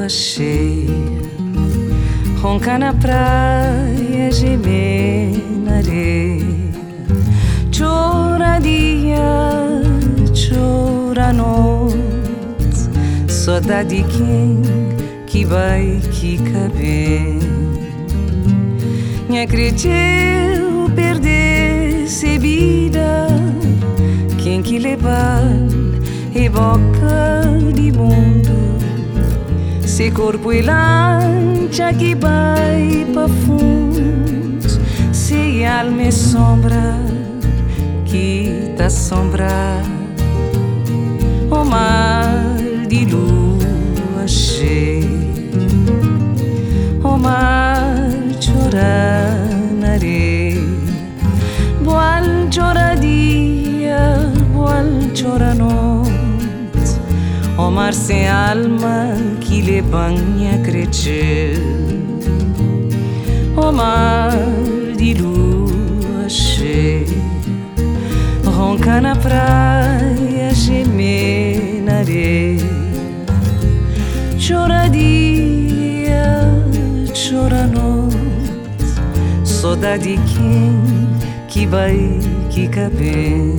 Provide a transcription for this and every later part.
lua cheia, ronca na praia, gemer na areia, chora dia, chora noite, saudade de quem que vai que caber. Não acredito perder se vida, quem que levar e boca de mundo, se corpo e lancha que vai para fundo, se alma e sombra que tá sombra, o mar de lua cheia, o mar chora na areia, boal chora dia, boal chora noite, o mar sem alma que lhe banha crescer, o mar de lua cheia, ronca na praia, gemer na areia, chora dia, chora noite, saudade de quem que vai que caber.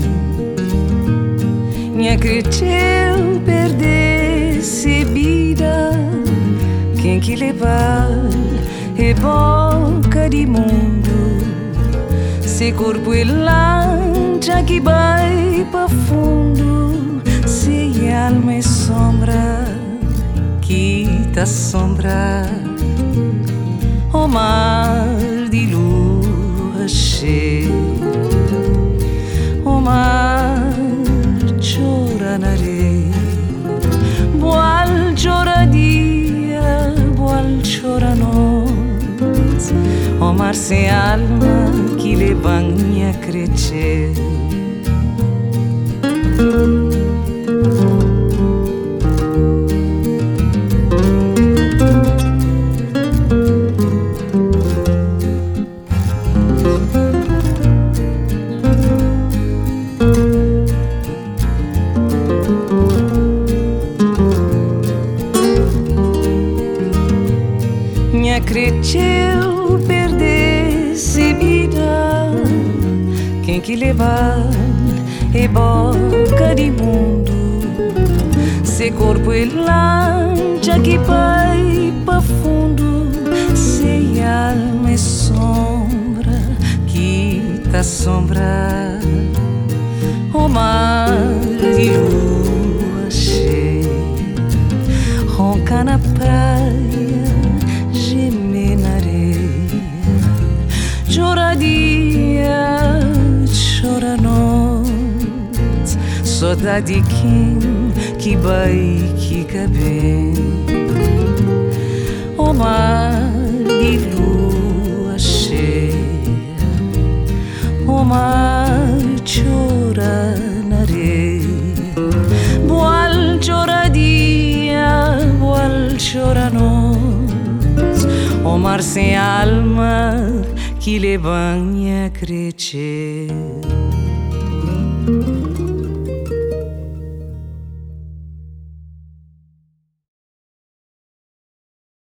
Não acredito perder se vida, quem que levar e boca de mundo, se corpo e lancha que vai para fundo, se alma e sombra que tá sombra, o mar de lua cheia, o mar chora na areia, boal chora dia, boal chora noite, o mar sem alma que lhe banha crescer. Não acredito perder se vida, quem que levar e boca de mundo, se corpo e lancha que vai para fundo, se alma e sombra que tá sombra, o mar de lua cheia, ronca na praia, gemer na areia, chora dia, chora noite, saudade de quem que vai que caber. O mar de lua cheia, o mar chora na areia, boal chora dia, boal chora noite, o mar sem alma que lhe banha crescer.